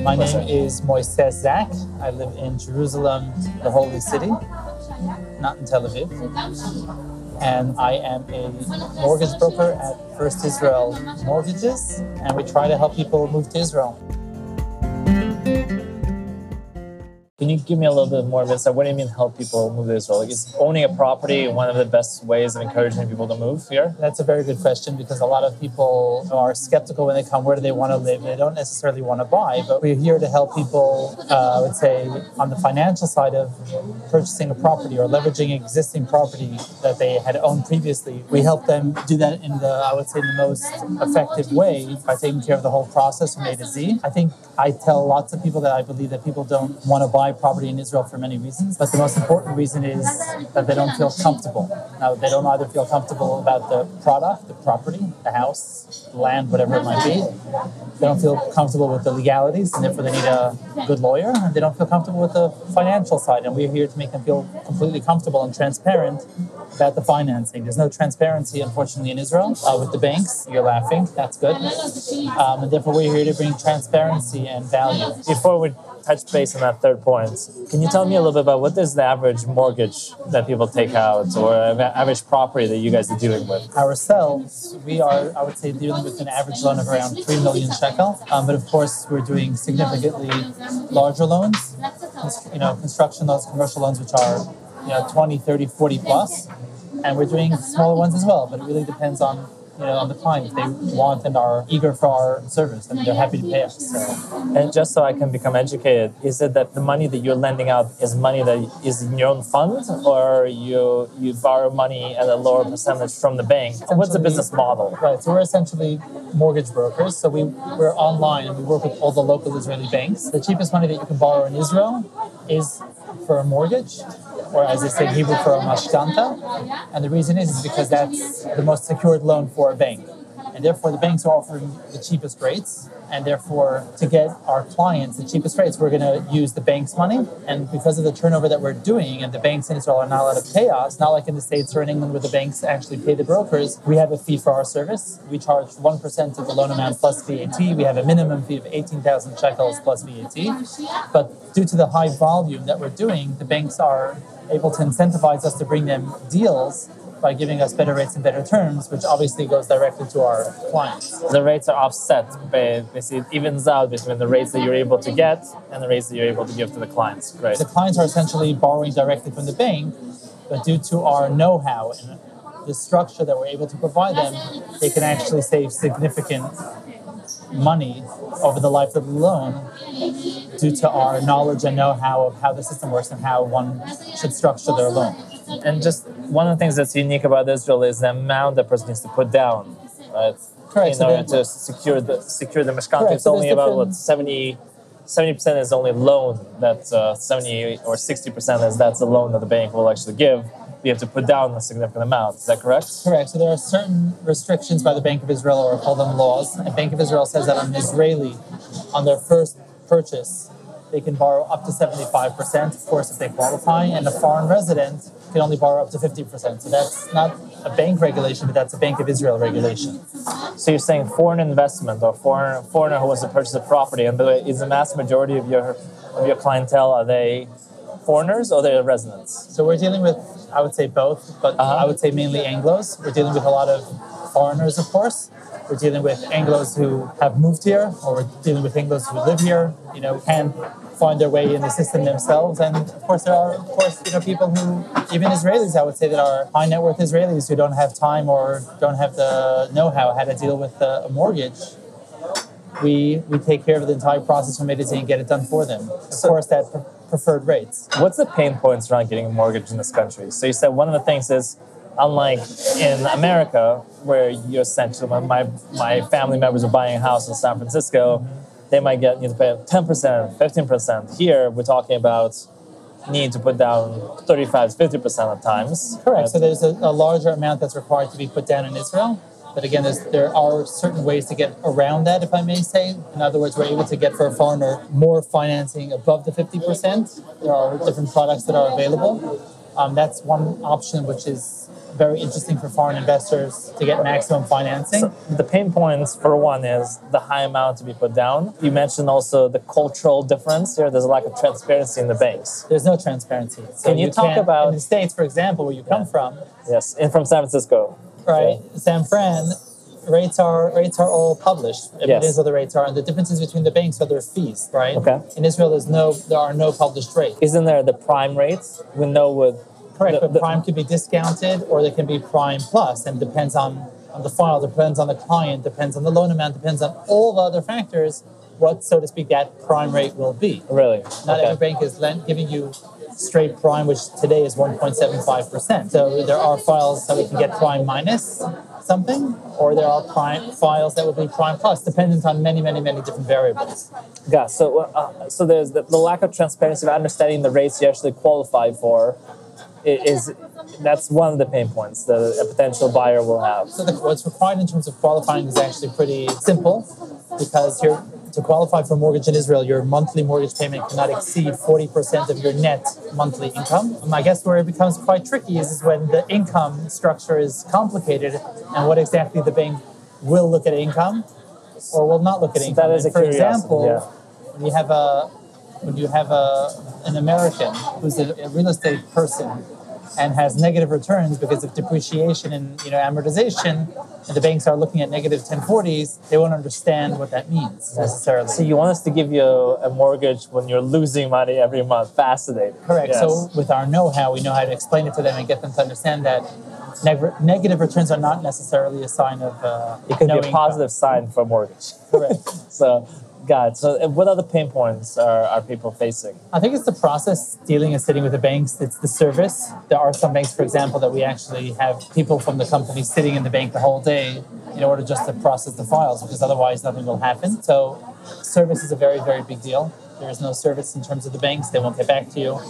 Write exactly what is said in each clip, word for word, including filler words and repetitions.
My name is Moises Zak. I live in Jerusalem, the Holy City, not in Tel Aviv. And I am a mortgage broker at First Israel Mortgages, and we try to help people move to Israel. Can you give me a little bit more of insight? What do you mean help people move to Israel? Like, is owning a property one of the best ways of encouraging people to move here? That's a very good question, because a lot of people are skeptical when they come. Where do they want to live? They don't necessarily want to buy, but we're here to help people, uh, I would say, on the financial side of purchasing a property or leveraging existing property that they had owned previously. We help them do that in the, I would say, the most effective way by taking care of the whole process from A to Z. I think I tell lots of people that I believe that people don't want to buy property in Israel for many reasons, but the most important reason is that they don't feel comfortable. Now, they don't either feel comfortable about the product, the property, the house, the land, whatever it might be. They don't feel comfortable with the legalities, and therefore they need a good lawyer, and they don't feel comfortable with the financial side, and we're here to make them feel completely comfortable and transparent about the financing. There's no transparency, unfortunately, in Israel uh, with the banks. You're laughing. That's good. Um, and therefore, we're here to bring transparency and value. Before we touch base on that third point, can you tell me a little bit about what is the average mortgage that people take out, or average property that you guys are dealing with? Ourselves, we are, I would say, dealing with an average loan of around three million shekel. Um, but of course, we're doing significantly larger loans, you know, construction loans, commercial loans, which are, you know, twenty, thirty, forty plus. And we're doing smaller ones as well, but it really depends on, you know, on the client. If they want and are eager for our service, and they're happy to pay us. So. And just so I can become educated, is it that the money that you're lending out is money that is in your own fund, or you you borrow money at a lower percentage from the bank? What's the business model? Right, so we're essentially mortgage brokers. So we, we're online and we work with all the local Israeli banks. The cheapest money that you can borrow in Israel is for a mortgage, or as they say in Hebrew, for a mashkanta. And the reason is, is because that's the most secured loan for a bank. And therefore, the banks are offering the cheapest rates. And therefore, to get our clients the cheapest rates, we're going to use the bank's money. And because of the turnover that we're doing, and the banks in Israel are not allowed to pay us, not like in the States or in England where the banks actually pay the brokers, we have a fee for our service. We charge one percent of the loan amount plus V A T. We have a minimum fee of eighteen thousand shekels plus V A T. But due to the high volume that we're doing, the banks are able to incentivize us to bring them deals by giving us better rates and better terms, which obviously goes directly to our clients. The rates are offset, but basically it evens out between the rates that you're able to get and the rates that you're able to give to the clients. Great. The clients are essentially borrowing directly from the bank, but due to our know-how and the structure that we're able to provide them, they can actually save significant money over the life of the loan due to our knowledge and know-how of how the system works and how one should structure their loan. And just one of the things that's unique about Israel is the amount that person needs to put down, right? Correct. In so order to secure the secure the mashkanta, it's so only about what seventy percent is only loan. That's uh, seventy or sixty percent is that's a loan that the bank will actually give. You have to put down a significant amount. Is that correct? Correct. So there are certain restrictions by the Bank of Israel, or call them laws. And Bank of Israel says that an Israeli, on their first purchase, they can borrow up to seventy-five percent, of course, if they qualify, and a foreign resident can only borrow up to fifty percent. So that's not a bank regulation, but that's a Bank of Israel regulation. So you're saying foreign investment or foreign foreigner who wants to purchase a property, and is the mass majority of your of your clientele, are they foreigners or they're residents? So we're dealing with, I would say both, but uh-huh. I would say mainly Anglos. We're dealing with a lot of foreigners, of course. We're dealing with Anglos who have moved here, or we're dealing with Anglos who live here, you know, can find their way in the system themselves. And of course, there are, of course, you know, people who, even Israelis, I would say, that are high net worth Israelis who don't have time or don't have the know-how how to deal with a mortgage. We we take care of the entire process from A to Z and get it done for them. Of so, course, at pre- preferred rates. What's the pain points around getting a mortgage in this country? So you said one of the things is, unlike in America, where you essentially, when my, my family members are buying a house in San Francisco, they might get need to pay ten percent, fifteen percent. Here, we're talking about need to put down thirty-five to fifty percent at times. Correct. So there's a, a larger amount that's required to be put down in Israel. But again, there are certain ways to get around that, if I may say. In other words, we're able to get for a foreigner more financing above the fifty percent. There are different products that are available. Um, that's one option, which is very interesting for foreign investors to get maximum financing. So the pain points, for one, is the high amount to be put down. You mentioned also the cultural difference here. There's a lack of transparency in the banks. There's no transparency. So Can you talk can't- about- in the States, for example, where you come Yeah. from, Yes, and from San Francisco. right? San Fran, rates are rates are all published. I mean, Yes. It is what the rates are, and the differences between the banks are their fees, right? Okay. In Israel, there's no there are no published rates. Isn't there the prime rates? We know with Correct, the- but the- prime could be discounted or they can be prime plus, and depends on, on the file, depends on the client, depends on the loan amount, depends on all the other factors, what, so to speak, that prime rate will be. Really? Not Okay. every bank is lent, giving you straight prime, which today is one point seven five percent. So there are files that we can get prime minus something, or there are prime files that will be prime plus, dependent on many, many, many different variables. Yeah, so uh, so there's the, the lack of transparency of understanding the rates you actually qualify for i- is that's one of the pain points that a potential buyer will have. So the, what's required in terms of qualifying is actually pretty simple, because you're, to qualify for a mortgage in Israel, your monthly mortgage payment cannot exceed forty percent of your net monthly income. Um, I guess where it becomes quite tricky is, is when the income structure is complicated and what exactly the bank will look at income or will not look at So income. that is And a for curiosity, example, yeah. when you have a when you have a an American who's a, a real estate person and has negative returns because of depreciation and you know amortization, and the banks are looking at negative ten forties, they won't understand what that means necessarily. So you want us to give you a mortgage when you're losing money every month? Fascinating. Correct. Yes. So with our know-how, we know how to explain it to them and get them to understand that neg- negative returns are not necessarily a sign of uh, it could no be a income. positive sign for a mortgage. Correct. So, God. So, uh, what other pain points are, are people facing? I think it's the process dealing and sitting with the banks. It's the service. There are some banks, for example, that we actually have people from the company sitting in the bank the whole day in order just to process the files, because otherwise nothing will happen. So service is a very, very big deal. There is no service in terms of the banks. They won't get back to you.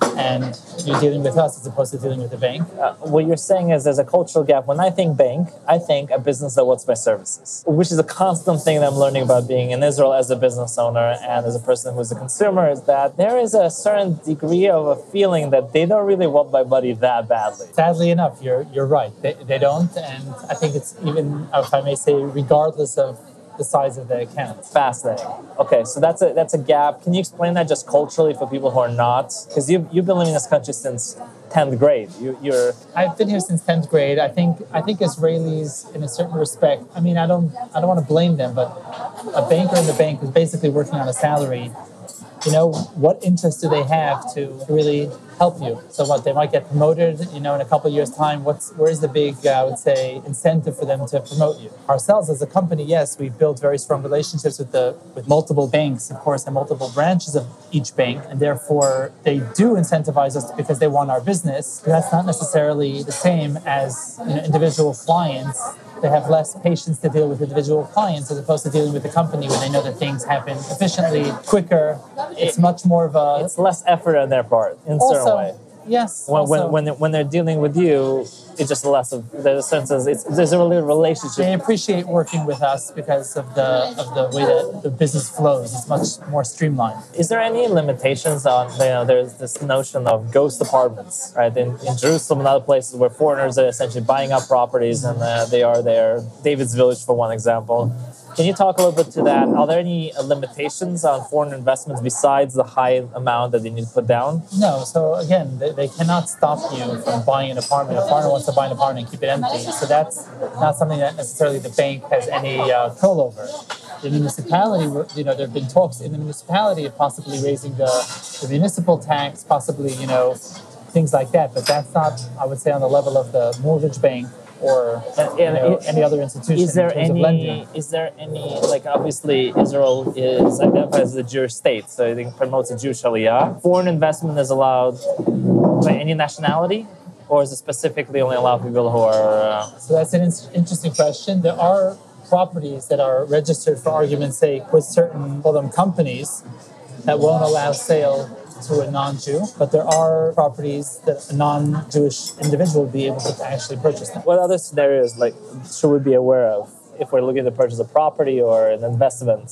And you're dealing with us as opposed to dealing with the bank. Uh, what you're saying is there's a cultural gap. When I think bank, I think a business that wants my services, which is a constant thing that I'm learning about being in Israel as a business owner and as a person who's a consumer, is that there is a certain degree of a feeling that they don't really want my money that badly. Sadly enough, you're you're right. They, they don't. And I think it's even, if I may say, regardless of the size of the account. Fascinating. Okay, so that's a that's a gap. Can you explain that just culturally for people who are not? Because you've, you've been living in this country since tenth grade. You, you're I've been here since tenth grade. I think I think Israelis, in a certain respect, I mean, I don't I don't want to blame them, but a banker in the bank who's basically working on a salary, you know, what interest do they have to really help you? So what, they might get promoted, you know, in a couple of years' time. What's where's the big, uh, I would say, incentive for them to promote you? Ourselves as a company, yes, we've built very strong relationships with the with multiple banks, of course, and multiple branches of each bank, and therefore they do incentivize us because they want our business. But that's not necessarily the same as, you know, individual clients. They have less patience to deal with individual clients as opposed to dealing with the company when they know that things happen efficiently, quicker. It's much more of a... it's less effort on their part in a also, certain way. Yes. When, also, when, when, they're, when they're dealing with you, it's just less of, there's a sense of, it's, there's a real relationship. they appreciate working with us because of the of the way that the business flows. It's much more streamlined. Is there any limitations on, you know, there's this notion of ghost apartments, right? In, in Jerusalem and other places where foreigners are essentially buying up properties and uh, they are there. David's Village, for one example. Can you talk a little bit to that? Are there any limitations on foreign investments besides the high amount that they need to put down? No. So again, they, they cannot stop you from buying an apartment. A foreigner wants to buy an apartment and keep it empty. So that's not something that necessarily the bank has any uh, control over. The municipality, you know, there have been talks in the municipality of possibly raising the, the municipal tax, possibly, you know, things like that. But that's not, I would say, on the level of the mortgage bank or And- you and know, it- any other institution Is there in terms of any? lending. Is there any? Like obviously, Israel is identified as a Jewish state, so it promotes a Jewish Aliyah. Foreign investment is allowed by any nationality, or is it specifically only allowed people who are? Uh, So that's an in- interesting question. There are properties that are registered, for argument's sake, with certain, call them companies, that won't allow sale to a non-Jew, but there are properties that a non-Jewish individual would be able to actually purchase them. what other scenarios like should we be aware of if we're looking to purchase a property or an investment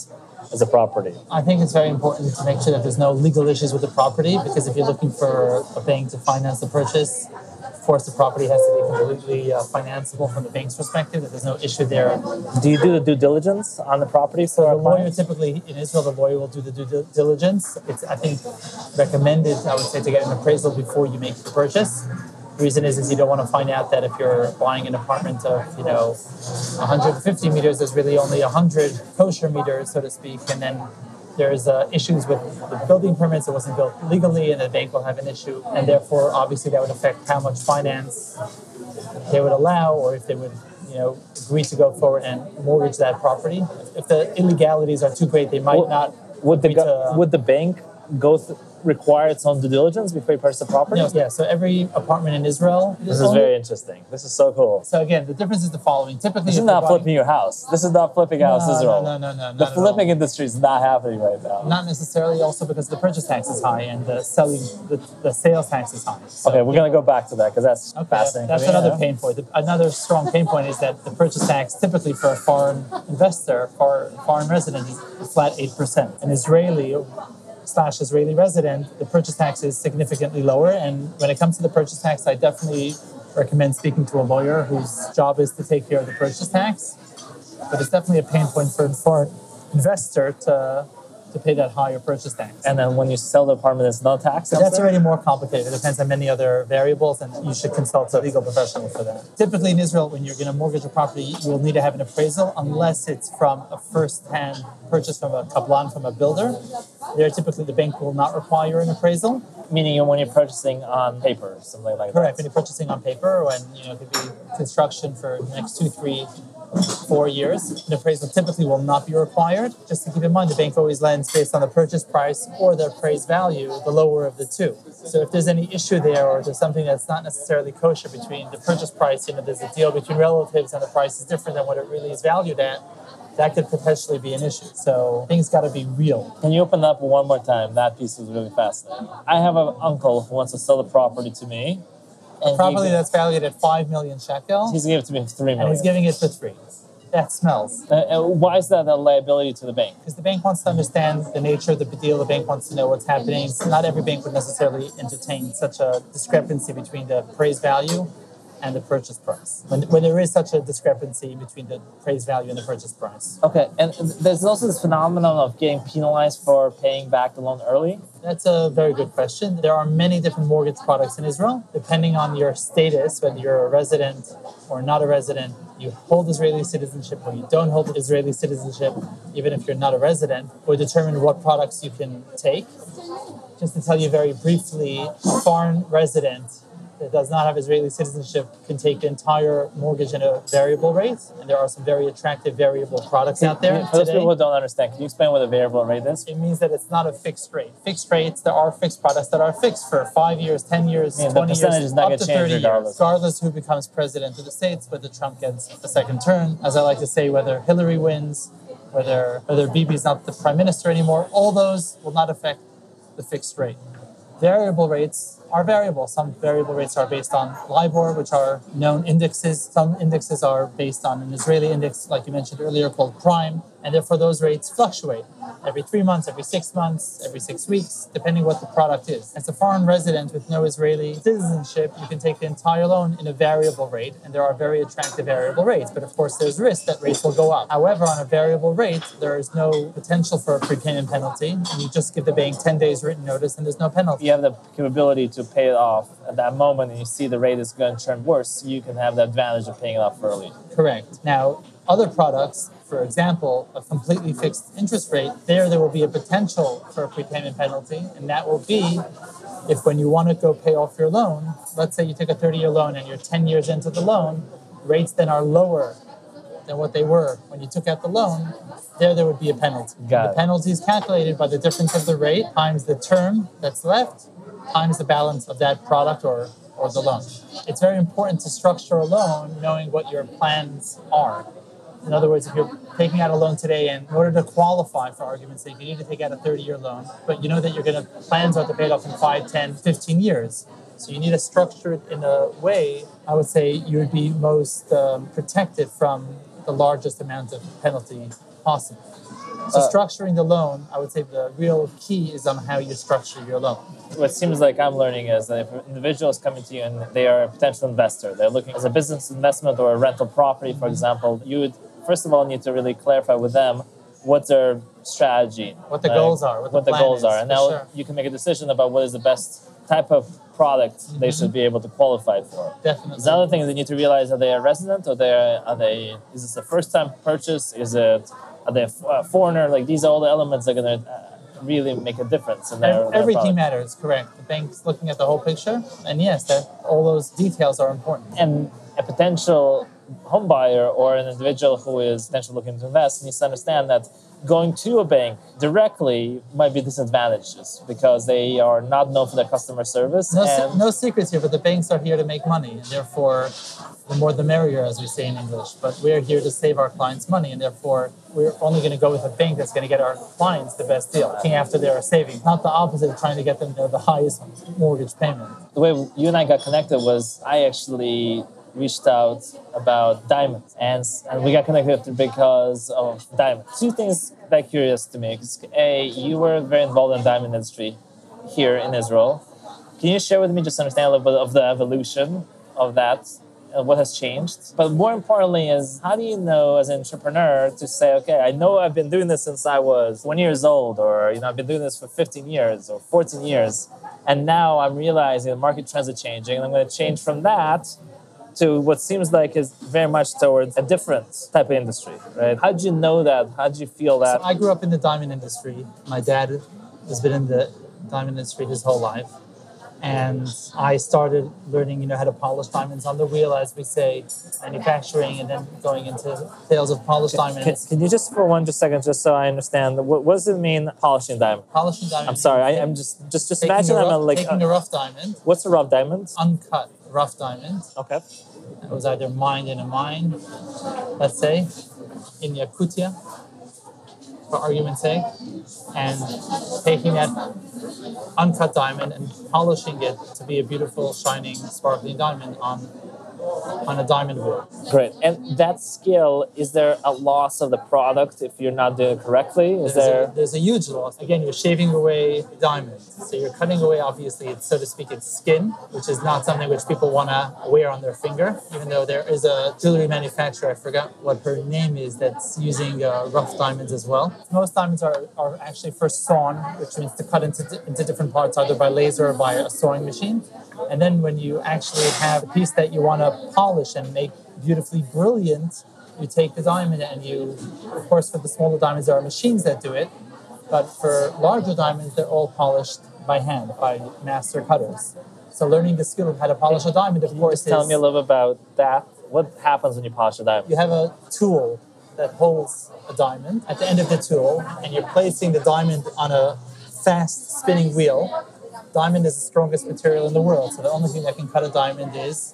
as a property? I think it's very important to make sure that there's no legal issues with the property, because if you're looking for a bank to finance the purchase, of course the property has to be completely uh, financeable from the bank's perspective, that there's no issue there. Do you do the due diligence on the property? So for the lawyer clients? typically, in Israel, the lawyer will do the due dil- diligence. It's, I think, recommended, I would say, to get an appraisal before you make the purchase. The reason is, is you don't want to find out that if you're buying an apartment of, you know, one hundred fifty meters, there's really only one hundred kosher meters, so to speak, and then there's uh, issues with the building permits. It wasn't built legally, and the bank will have an issue, and therefore, obviously, that would affect how much finance they would allow, or if they would, you know, agree to go forward and mortgage that property. If the illegalities are too great, they might Would- not. Would the agree go- to, would the bank go th- require its own due diligence before you purchase the property? No, yeah, so every apartment in Israel. This is very interesting. This is so cool. So again, the difference is the following. Typically, This is if not you're buying- flipping your house. This is not flipping a house, No, Israel. no, no, no, no, The not at flipping all. industry is not happening right now. Not necessarily, also because the purchase tax is high and the selling, the, the sales tax is high. So, Okay, we're gonna go back to that because that's Okay, fascinating. that's to me, another yeah. pain point. The- Another strong pain point is that the purchase tax, typically for a foreign investor, for foreign resident, is a flat eight percent. An Israeli slash Israeli resident, the purchase tax is significantly lower. And when it comes to the purchase tax, I definitely recommend speaking to a lawyer whose job is to take care of the purchase tax. But it's definitely a pain point for a foreign investor to to pay that higher purchase tax. And then when you sell the apartment, there's no tax. But that's elsewhere? already more complicated. It depends on many other variables, and you should consult a legal professional for that. Typically in Israel, when you're going to mortgage a property, you will need to have an appraisal unless it's from a first-hand purchase from a kablan, from a builder. There, typically, the bank will not require an appraisal. Meaning when you're purchasing on paper, something like Correct. that. When you're purchasing on paper, when you know it could be construction for the next two, three, four years, an appraisal typically will not be required. Just to keep in mind, the bank always lends based on the purchase price or the appraised value, the lower of the two. So if there's any issue there, or there's something that's not necessarily kosher between the purchase price, you know, there's a deal between relatives and the price is different than what it really is valued at, that could potentially be an issue. So things got to be real. Can you open up one more time? That piece was really fascinating. I have an uncle who wants to sell the property to me. And Property he, that's valued at five million shekel, he's giving it to me for three and million. he's giving it for three. That smells. Uh, uh, why is that a liability to the bank? Because the bank wants to understand the nature of the deal. The bank wants to know what's happening. Not every bank would necessarily entertain such a discrepancy between the appraised value and the purchase price. When, when there is such a discrepancy between the appraised value and the purchase price. Okay, and there's also this phenomenon of getting penalized for paying back the loan early. That's a very good question. There are many different mortgage products in Israel. Depending on your status, whether you're a resident or not a resident, you hold Israeli citizenship or you don't hold Israeli citizenship, even if you're not a resident, will determine what products you can take. Just to tell you very briefly, a foreign resident that does not have Israeli citizenship can take the entire mortgage at a variable rate, and there are some very attractive variable products out there For those today. people who don't understand, can you explain what a variable rate is? It means that it's not a fixed rate. Fixed rates, there are fixed products that are fixed for five years, ten years, Yeah, the twenty percentage years, is not up gonna to change thirty years, regardless. regardless who becomes president of the States, whether Trump gets a second term, as I like to say, whether Hillary wins, whether whether Bibi's not the prime minister anymore. All those will not affect the fixed rate. Variable rates are variable. Some variable rates are based on LIBOR, which are known indexes. Some indexes are based on an Israeli index, like you mentioned earlier, called Prime, and therefore those rates fluctuate every three months, every six months, every six weeks, depending what the product is. As a foreign resident with no Israeli citizenship, you can take the entire loan in a variable rate, and there are very attractive variable rates. But of course, there's risk that rates will go up. However, on a variable rate, there is no potential for a prepayment penalty, and you just give the bank ten days written notice, and there's no penalty. You have the capability to pay it off at that moment and you see the rate is going to turn worse, you can have the advantage of paying it off early. Correct. Now, other products, for example, a completely fixed interest rate, there there will be a potential for a prepayment penalty, and that will be if when you want to go pay off your loan, let's say you take a thirty-year loan and you're ten years into the loan, rates then are lower than what they were when you took out the loan, there there would be a penalty. Got the it. penalty is calculated by the difference of the rate times the term that's left times the balance of that product or, or the loan. It's very important to structure a loan knowing what your plans are. In other words, if you're taking out a loan today, and in order to qualify, for argument's sake, you need to take out a thirty-year loan, but you know that you're going to, plans are to pay it off in five, ten, fifteen years. So you need to structure it in a way, I would say, you would be most um, protected from the largest amount of penalty possible. So Uh, structuring the loan, I would say the real key is on how you structure your loan. What seems like I'm learning is that if an individual is coming to you and they are a potential investor, they're looking as a business investment or a rental property, for example, you would first of all need to really clarify with them what's their strategy, What the like, goals are, what the the plan goals is, are, and for now sure. you can make a decision about what is the best type of product they should be able to qualify for. Definitely. The other thing is they need to realize, are they a resident or they are, are they? Is this a first time purchase? Is it are they a f- a foreigner? Like these are all the elements that are going to uh, really make a difference in their, Ev- their Everything product. matters, correct. The bank's looking at the whole picture, and yes, that all those details are important. And a potential home buyer or an individual who is potentially looking to invest needs to understand that going to a bank directly might be disadvantageous because they are not known for their customer service. No, se- and no secrets here, but the banks are here to make money, and therefore, the more the merrier, as we say in English. But we're here to save our clients money, and therefore, we're only going to go with a bank that's going to get our clients the best deal, looking after their savings, not the opposite of trying to get them you know, the highest mortgage payment. the way you and I got connected was I actually reached out about diamonds, and, and we got connected because of diamonds. Two things that are curious to me. 'Cause, A, you were very involved in the diamond industry here in Israel. Can you share with me, just understand a little bit of the evolution of that and what has changed? But more importantly is, how do you know as an entrepreneur to say, okay, I know I've been doing this since I was one years old, or you know, I've been doing this for fifteen years or fourteen years, and now I'm realizing the market trends are changing, and I'm going to change from that to what seems like is very much towards a different type of industry, right? How did you know that? How did you feel that? I grew up in the diamond industry. My dad has been in the diamond industry his whole life. And I started learning, you know, how to polish diamonds on the wheel, as we say, manufacturing, and then going into sales of polished Can, diamonds. can you just for one just second, just so I understand, what, what does it mean polishing diamond? Polishing diamonds. I'm sorry, I, I'm just just just taking imagine a I'm rough, a, like taking uh, a rough diamond, what's a rough diamond? uncut rough diamond. Okay. It was either mined in a mine, let's say, in Yakutia, for argument's sake, and taking that uncut diamond and polishing it to be a beautiful, shining, sparkling diamond on on a diamond wheel. Great. And that skill, is there a loss of the product if you're not doing it correctly? Is There's there? a, there's a huge loss. Again, you're shaving away diamonds. So you're cutting away, obviously, it's, so to speak, its skin, which is not something which people want to wear on their finger, even though there is a jewelry manufacturer, I forgot what her name is, that's using uh, rough diamonds as well. Most diamonds are, are actually first sawn, which means to cut into, into different parts, either by laser or by a sewing machine. And then when you actually have a piece that you want to polish and make beautifully brilliant, you take the diamond and you, of course, for the smaller diamonds, there are machines that do it. But for larger diamonds, they're all polished by hand, by master cutters. So learning the skill of how to polish a diamond, of course, Just tell is me a little bit about that. What happens when you polish a diamond? you have a tool that holds a diamond at the end of the tool, and you're placing the diamond on a fast spinning wheel. Diamond is the strongest material in the world, so the only thing that can cut a diamond is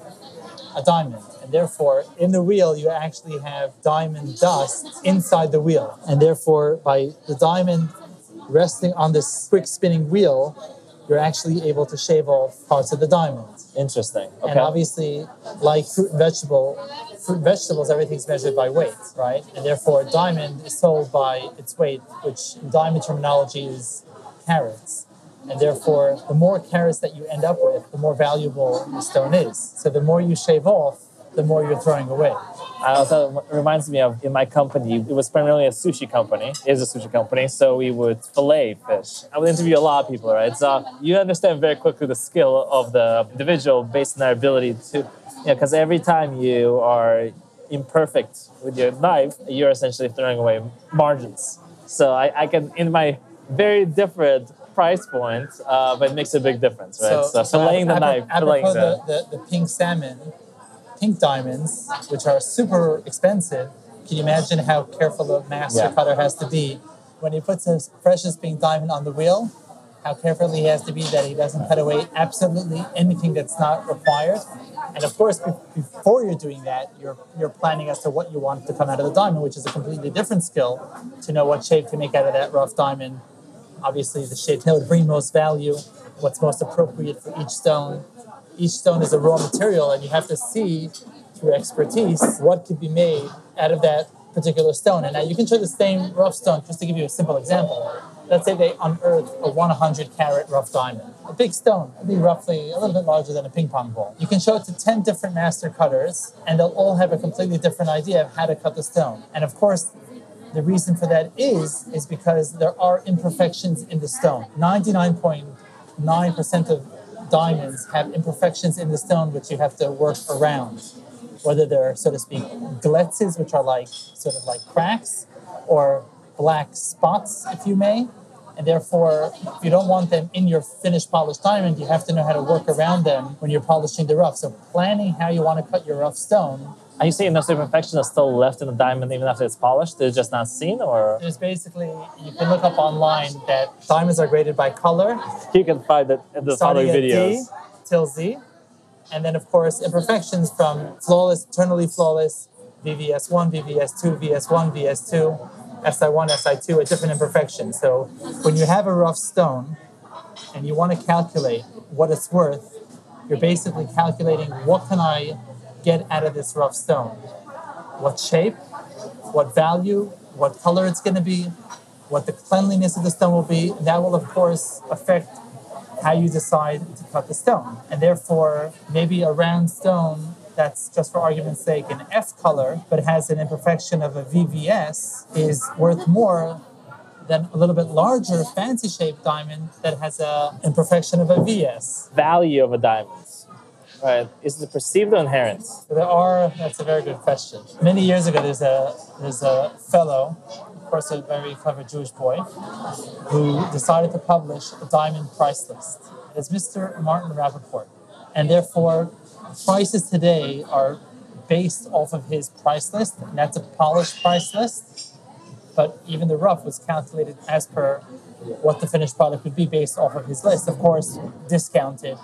a diamond. And therefore, in the wheel, you actually have diamond dust inside the wheel. And therefore, by the diamond resting on this quick spinning wheel, you're actually able to shave off parts of the diamond. Interesting. Okay. And obviously, like fruit and vegetable, fruit and vegetables, everything's measured by weight, right? And therefore, a diamond is sold by its weight, which in diamond terminology is carats. And therefore, the more carats that you end up with, the more valuable the stone is. So the more you shave off, the more you're throwing away. I also, it reminds me of in my company, it was primarily a sushi company, it is a sushi company, so we would fillet fish. I would interview a lot of people, right? So you understand very quickly the skill of the individual based on their ability to, you know, because every time you are imperfect with your knife, you're essentially throwing away margins. So I, I can, in my very different price point, uh, but it makes a big difference, right? So, so filleting the knife, filleting the, the... the, the pink salmon, pink diamonds, which are super expensive, can you imagine how careful the master Yeah. cutter has to be when he puts his precious pink diamond on the wheel? How careful he has to be that he doesn't cut away absolutely anything that's not required. And of course, be- before you're doing that, you're you're planning as to what you want to come out of the diamond, which is a completely different skill to know what shape to make out of that rough diamond. Obviously, the shape that would bring most value, what's most appropriate for each stone. Each stone is a raw material, and you have to see through expertise what could be made out of that particular stone. And now you can show the same rough stone, just to give you a simple example. Let's say they unearth a one hundred carat rough diamond, a big stone, it'd be roughly a little bit larger than a ping pong ball. You can show it to ten different master cutters, and they'll all have a completely different idea of how to cut the stone. And of course, the reason for that is, is because there are imperfections in the stone. ninety-nine point nine percent of diamonds have imperfections in the stone which you have to work around. Whether they're, so to speak, glitzes, which are like sort of like cracks, or black spots, if you may. And therefore, if you don't want them in your finished polished diamond, you have to know how to work around them when you're polishing the rough. So planning how you want to cut your rough stone. Are you saying those imperfections are still left in the diamond even after it's polished? They're just not seen, or? There's basically, you can look up online that diamonds are graded by color. You can find it in the following starting at videos. D till Z. And then, of course, imperfections from flawless, eternally flawless, V V S one, V V S two, V S one, V S two, S I one, S I two, at different imperfections. So when you have a rough stone and you want to calculate what it's worth, you're basically calculating what can I get out of this rough stone? What shape, what value, what color it's going to be, what the cleanliness of the stone will be. That will, of course, affect how you decide to cut the stone. And therefore, maybe a round stone that's, just for argument's sake, an F color, but has an imperfection of a V V S, is worth more than a little bit larger, fancy-shaped diamond that has an imperfection of a V S. Value of a diamond. Right. Is it perceived or inherent? So there are, that's a very good question. Many years ago, there's a there's a fellow, of course a very clever Jewish boy, who decided to publish a diamond price list. It's Mister Martin Rappaport. And therefore, prices today are based off of his price list, and that's a polished price list. But even the rough was calculated as per what the finished product would be based off of his list. Of course, discounted,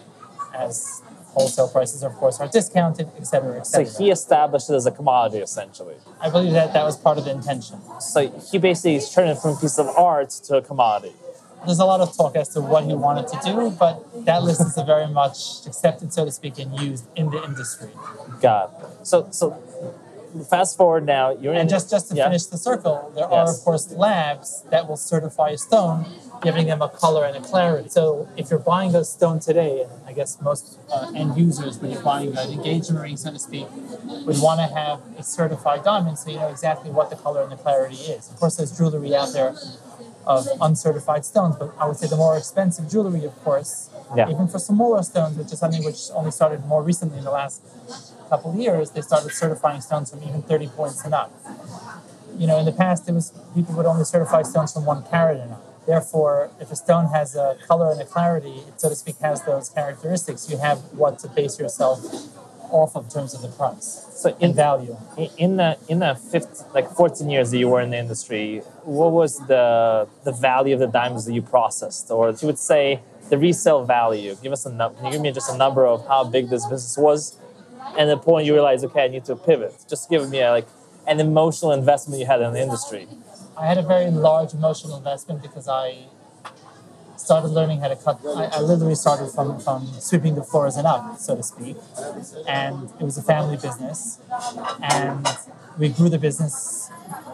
as wholesale prices, of course, are discounted, et cetera, et cetera. So he established it as a commodity, essentially. I believe that that was part of the intention. So he basically turned it from a piece of art to a commodity. There's a lot of talk as to what he wanted to do, but that list is very much accepted, so to speak, and used in the industry. Got it. So, so fast forward now, you're in... And just, just to yeah. finish the circle, there Yes. are, of course, labs that will certify a stone, giving them a color and a clarity. So if you're buying a stone today, and I guess most uh, end users, when you're buying an engagement ring, so to speak, would want to have a certified diamond so you know exactly what the color and the clarity is. Of course, there's jewelry out there of uncertified stones, but I would say the more expensive jewelry, of course, Yeah. even for smaller stones, which is something which only started more recently in the last couple of years, they started certifying stones from even thirty points and up. You know, in the past, it was people would only certify stones from one carat and up. Therefore, if a stone has a color and a clarity, it, so to speak, has those characteristics, you have what to base yourself off of in terms of the price So and in, value. in the in the fifteen, like fourteen years that you were in the industry, what was the the value of the diamonds that you processed, or you would say the resale value? Give us a number. Can you give me just a number of how big this business was, and the point you realized, okay, I need to pivot. Just give me a, like an emotional investment you had in the industry. I had a very large emotional investment because I started learning how to cut. I, I literally started from, from sweeping the floors and up, so to speak. And it was a family business. And we grew the business,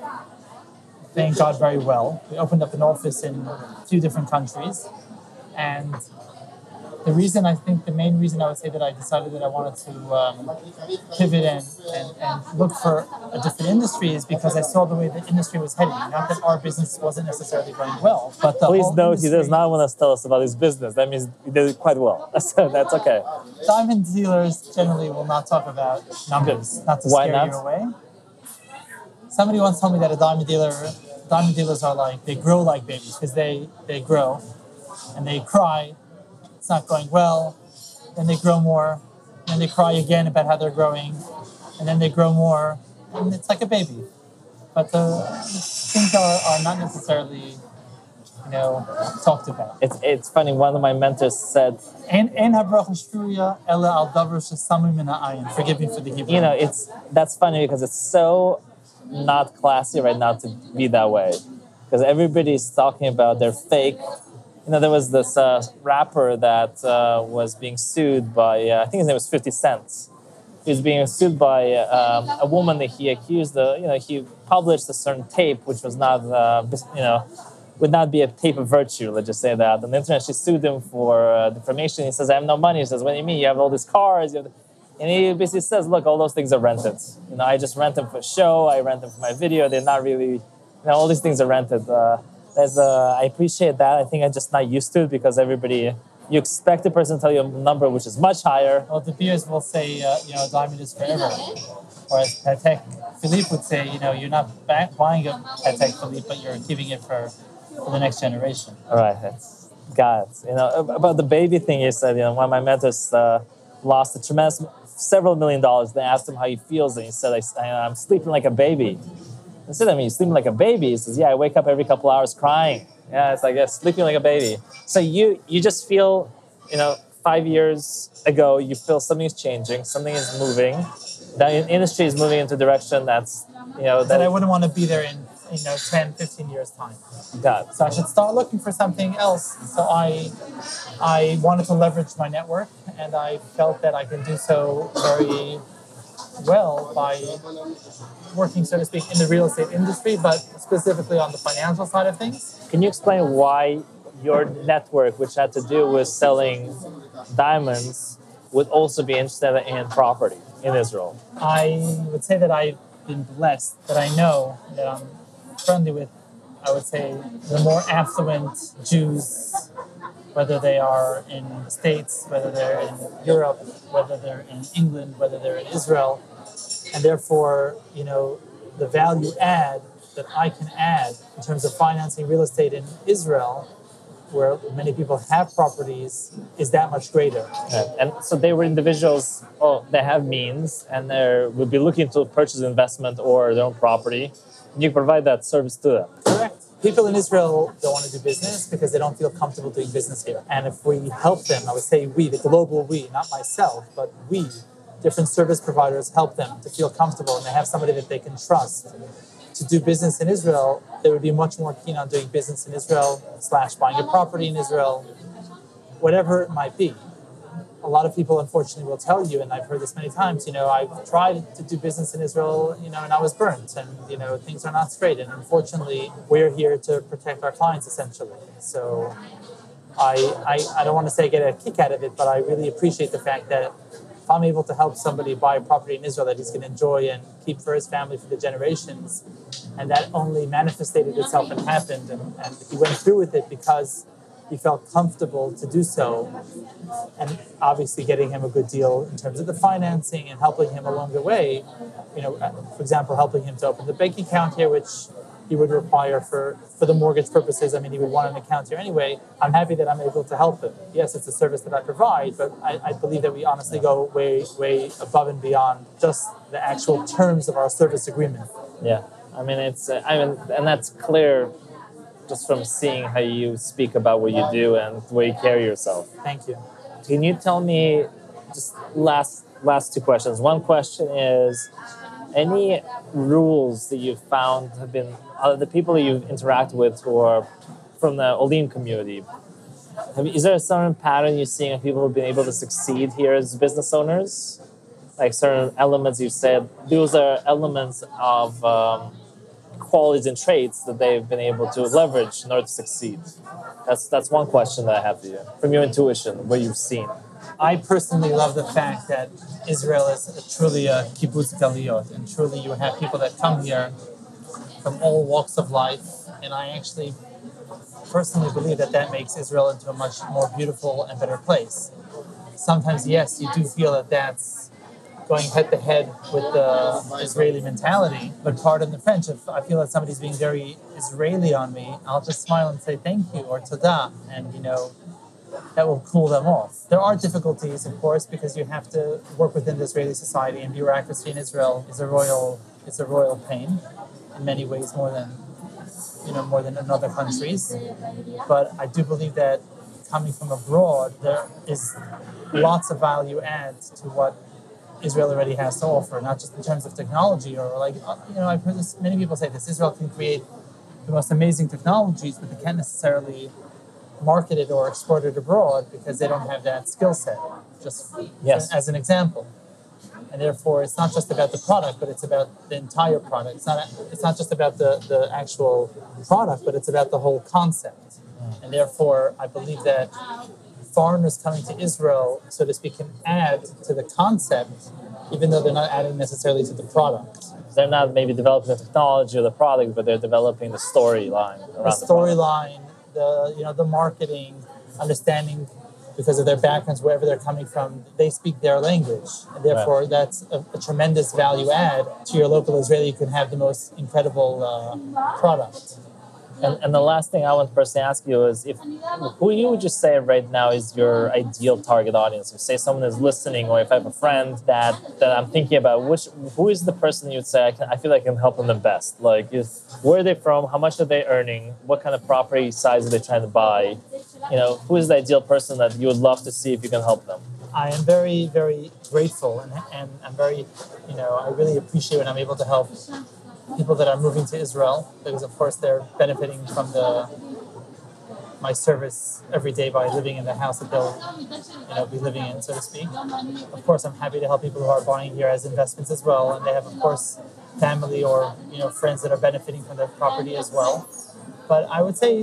thank God, very well. We opened up an office in a few different countries. And the reason, I think the main reason I would say that I decided that I wanted to um, pivot and, and, and look for a different industry is because I saw the way the industry was heading. Not that our business wasn't necessarily going well, but the Please whole note, he industry- does not want to tell us about his business. That means he did it quite well. So that's okay. Diamond dealers generally will not talk about numbers, not to Why scare not? you away. Somebody once told me that a diamond dealer, diamond dealers are like, they grow like babies because they, they grow and they cry. It's not going well. Then they grow more. Then they cry again about how they're growing. And then they grow more. And it's like a baby. But the things are, are not necessarily, you know, talked about. It's it's funny. One of my mentors said, Ein habracha shvuya ela al davar shesamim min ha'ayin. Forgive me for the Hebrew. you know, it's that's funny because it's so not classy right now to be that way, because everybody's talking about their fake. You know, there was this uh, rapper that uh, was being sued by, uh, I think his name was fifty Cent, he was being sued by um, a woman that he accused. Of, you know, he published a certain tape which was not, uh, you know, would not be a tape of virtue. Let's just say that on the internet, she sued him for uh, defamation. He says, "I have no money." She says, "What do you mean? You have all these cars." You have And he basically says, "Look, all those things are rented. You know, I just rent them for a show. I rent them for my video. They're not really, you know, all these things are rented." Uh, there's, uh, I appreciate that. I think I'm just not used to it because everybody, you expect the person to tell you a number which is much higher. Well, the beers will say, uh, you know, a diamond is forever. Whereas Patek Philippe would say, you know, you're not back buying a Patek Philippe, but you're keeping it for, for the next generation. All right, that's God. You know, about the baby thing you said, you know, one of my mentors uh, lost a tremendous, several million dollars. They asked him how he feels, and he said, I, I'm sleeping like a baby. I said, I mean, you're sleeping like a baby? He says, yeah, I wake up every couple hours crying. Yeah, it's like, yeah, sleeping like a baby. So you, you just feel, you know, five years ago, you feel something's changing, something is moving. The industry is moving into a direction that's, you know... That, that I wouldn't want to be there in, you know, ten, fifteen years' time. God. So I should start looking for something else. So I, I wanted to leverage my network, and I felt that I can do so very well by working, so to speak, in the real estate industry, but specifically on the financial side of things. Can you explain why your network, which had to do with selling diamonds, would also be interested in property in Israel? I would say that I've been blessed, that I know that I'm friendly with, I would say, the more affluent Jews, whether they are in the States, whether they're in Europe, whether they're in England, whether they're in Israel. And therefore, you know, the value add that I can add in terms of financing real estate in Israel, where many people have properties, is that much greater. Yeah. And so they were individuals, oh, they have means, and they would be looking to purchase investment or their own property. And you provide that service to them. Correct. People in Israel don't want to do business because they don't feel comfortable doing business here. And if we help them, I would say we, the global we, not myself, but we, different service providers, help them to feel comfortable, and they have somebody that they can trust to do business in Israel, they would be much more keen on doing business in Israel, slash buying a property in Israel, whatever it might be. A lot of people, unfortunately, will tell you, and I've heard this many times, you know, I've tried to do business in Israel, you know, and I was burnt, and, you know, things are not straight. And unfortunately, we're here to protect our clients, essentially. So I, I, I don't want to say get a kick out of it, but I really appreciate the fact that if I'm able to help somebody buy a property in Israel that he's going to enjoy and keep for his family for the generations, and that only manifested itself and happened, and, and he went through with it because he felt comfortable to do so, and obviously getting him a good deal in terms of the financing and helping him along the way, you know, for example, helping him to open the bank account here, which he would require for, for the mortgage purposes. I mean, he would want an account here anyway. I'm happy that I'm able to help him. Yes, it's a service that I provide, but I, I believe that we honestly go way, way above and beyond just the actual terms of our service agreement. Yeah, I mean, it's, uh, I mean, and that's clear just from seeing how you speak about what you do and the way you carry yourself. Thank you. Can you tell me, just last, last two questions. One question is, any rules that you've found have been, uh, the people that you've interacted with who are from the Olim community, have, is there a certain pattern you're seeing of people who've been able to succeed here as business owners? Like certain elements you said, those are elements of um, qualities and traits that they've been able to leverage in order to succeed. That's, that's one question that I have for you, from your intuition, what you've seen. I personally love the fact that Israel is a, truly a kibbutz galiyot, and truly you have people that come here from all walks of life, and I actually personally believe that that makes Israel into a much more beautiful and better place. Sometimes, yes, you do feel that that's going head to head with the Israeli mentality, but pardon the French, if I feel that somebody's being very Israeli on me, I'll just smile and say thank you or todah, and you know, that will cool them off. There are difficulties, of course, because you have to work within the Israeli society, and bureaucracy in Israel is a royal, is a royal pain in many ways, more than, you know, more than in other countries. But I do believe that coming from abroad, there is lots of value add to what Israel already has to offer, not just in terms of technology or like, you know, I've heard this, many people say this, Israel can create the most amazing technologies, but they can't necessarily market it or export it abroad because they don't have that skill set, just yes. as an example. And therefore, it's not just about the product, but it's about the entire product. It's not, it's not just about the, the actual product, but it's about the whole concept. And therefore, I believe that foreigners coming to Israel, so to speak, can add to the concept, even though they're not adding necessarily to the product. They're not maybe developing the technology or the product, but they're developing the storyline around The storyline, the, you know, the marketing, understanding, because of their backgrounds, wherever they're coming from, they speak their language. And therefore, right. that's a, a tremendous value add to your local Israeli. You can have the most incredible uh, product. And, and the last thing I want to personally ask you is, if who you would just say right now is your ideal target audience? If say someone is listening, or if I have a friend that, that I'm thinking about, which who is the person you'd say I, can, I feel like I can help them the best? Like, is, where are they from? How much are they earning? What kind of property size are they trying to buy? You know, who is the ideal person that you would love to see if you can help them? I am very, very grateful, and, and I'm very, you know, I really appreciate when I'm able to help people that are moving to Israel, because of course they're benefiting from the my service every day by living in the house that they'll, you know, be living in, so to speak. Of course, I'm happy to help people who are buying here as investments as well, and they have, of course, family or, you know, friends that are benefiting from their property as well. But I would say,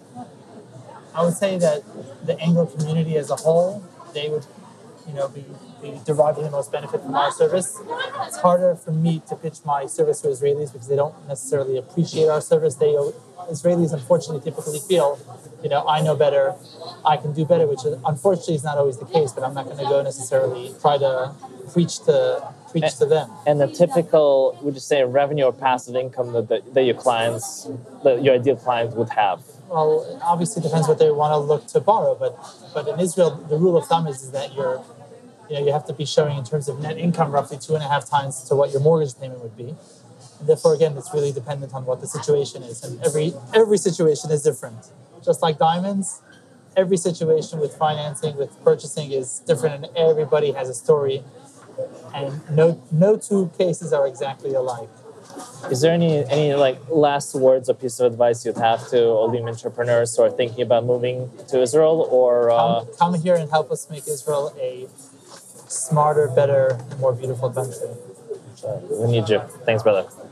I would say that the Anglo community as a whole, they would, you know, be, be deriving the most benefit from our service. It's harder for me to pitch my service to Israelis because they don't necessarily appreciate our service. They Israelis unfortunately typically feel, you know, I know better, I can do better, which is, unfortunately is not always the case. But I'm not going to go necessarily try to preach to preach and, to them. And the typical, would you say, revenue or passive income that that, that your clients, that your ideal clients would have? Well, it obviously depends what they want to look to borrow, but but in Israel, the rule of thumb is, is that you're, you know, you have to be showing in terms of net income roughly two and a half times to what your mortgage payment would be. And therefore, again, it's really dependent on what the situation is, and every every situation is different. Just like diamonds, every situation with financing, with purchasing is different, and everybody has a story, and no no two cases are exactly alike. Is there any any like last words or piece of advice you'd have to Olim entrepreneurs who are thinking about moving to Israel, or uh... come, come here and help us make Israel a smarter, better, and more beautiful country? We need you. Thanks, brother.